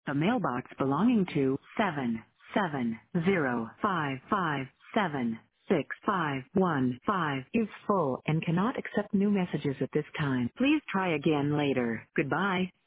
The mailbox belonging to 77055576515 is full and cannot accept new messages at this time. Please try again later. Goodbye.